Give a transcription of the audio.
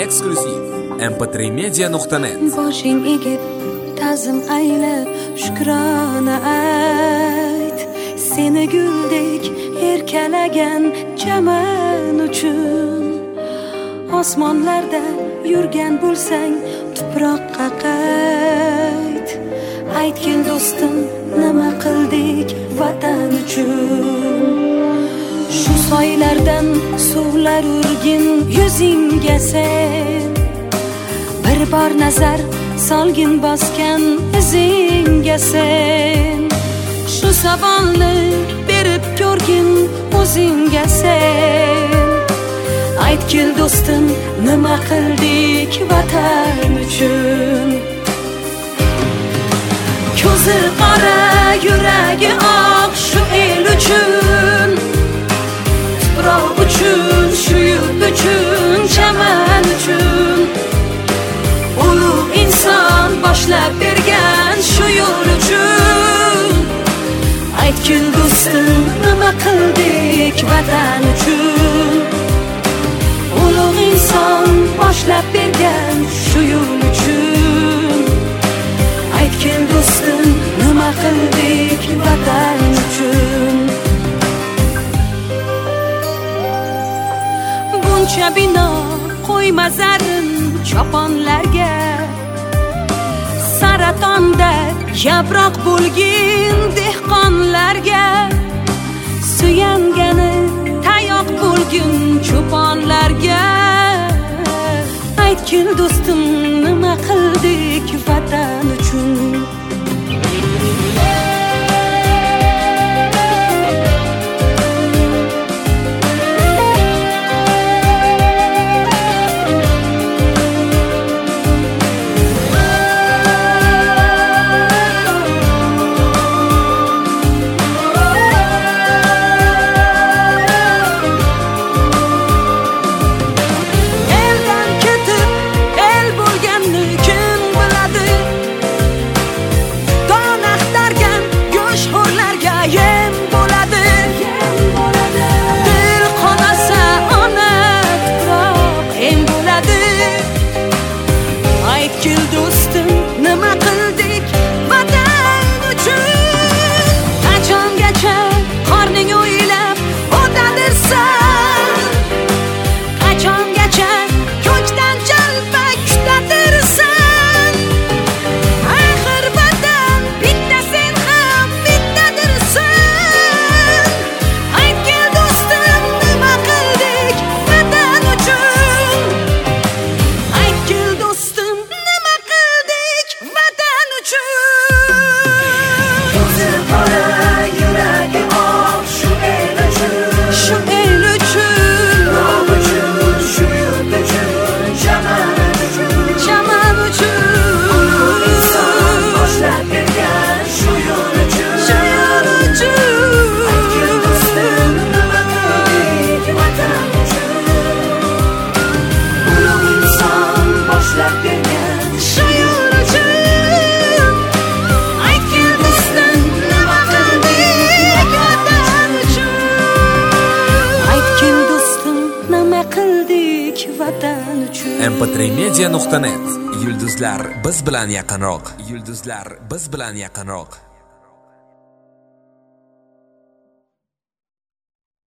eksklyuziv mp3media.net. Boshing egib ta'zim ayla, shukrona ayt. Seni guldek erkalagan chaman uchun osmonlarda yurgan bo'lsang tuproqqa qayt. Aytgin do'stim, nima qildik vatan uchun? Shu soylardan suvlar urgin yuzingga sen. Bir bor nazar solgin bosgan izingga sen. Shu savolni berib ko'rgin o'zingga sen. Aytgin do'stim, nima qildik vatan uchun? Ko'zi qora, yuragi oq shu el uchun, tuproq uchun, shu yurt uchun, chaman uchun. Ulug' inson boshlab bergan shu yo'l uchun. Aytgin do'stim, nima qildik vatan uchun? Ulug' inson boshlab bergan shu yo'l uchun. Aytgin do'stim, nima qildik vatan uchun? Buncha bino qo'yma zarin choponlarga, saratonda yaproq bo'lgin dehqonlarga, suyangani tayoq bo'lgin cho'ponlarga. Aytgin do'stim, nima qildik vatan uchun? mp3media.net. Yulduzlar biz bilan yaqinroq. Yulduzlar biz bilan yaqinroq.